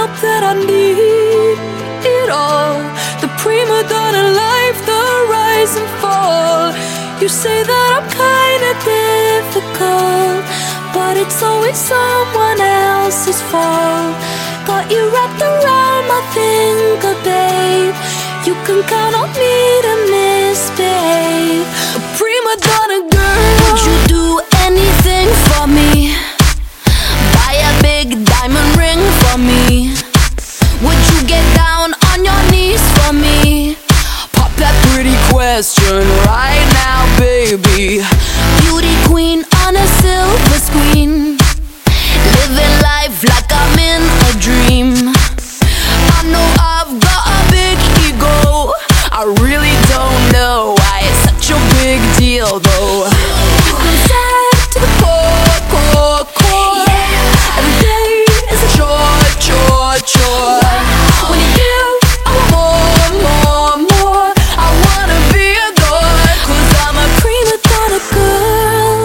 help that I need it all. The prima donna life, the rise and fall. You say that I'm kinda difficult, but it's always someone else's fault. Got you wrapped around my finger, babe. You can count on me to misbehave. A prima donna girl. Would you do anything for me? Buy a big diamond ring for me? Would you get down on your knees for me? Pop that pretty question right now, baby. Beauty queen on a silver screen, living life like I'm in a dream. I know I've got a big ego, I really don't know why it's such a big deal though. I'm sad to the core, core, core. Every day is a chore, chore, chore. When you give, I want more, more, more. I wanna be adored, 'cause I'm a prima donna girl.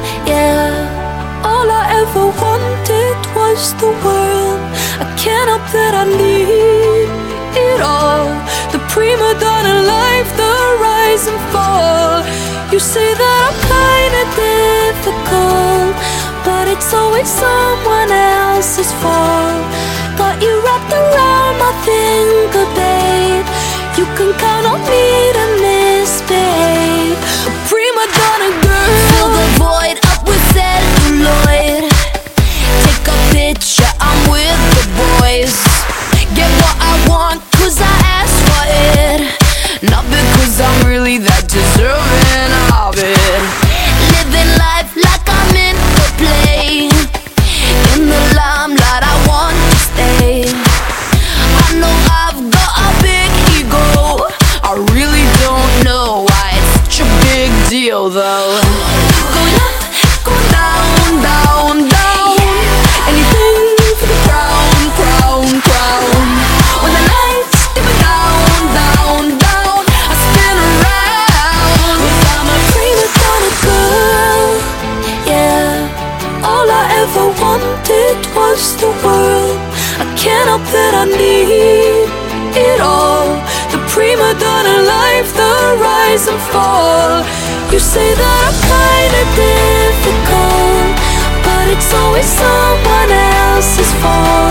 Yeah, all I ever wanted was the world. I can't help that I need it all. The prima donna life, the rise and fall. You say that I'm kinda difficult, but it's always someone else's fault. Got you wrapped around my finger, babe. You can count on me to misbehave. A prima donna girl. Fill the void up with celluloid. Take a picture, I'm with the boys. Get what I want 'cause I asked for it, not because I'm really that deserving of it. Living life like I'm in the play, in the limelight I want to stay. I know I've got a big ego, I really don't know why it's such a big deal though. Going up, going down, down, down. Anything for the crown, crown, crown. When the lights dip down, down, down, I spin around. 'Cause I'm a prima donna girl. Yeah, all I ever wanted was the world. I can't help that I need it all. The prima donna life, the rise and fall. You say that I'm kinda difficult, but it's always someone else's fault.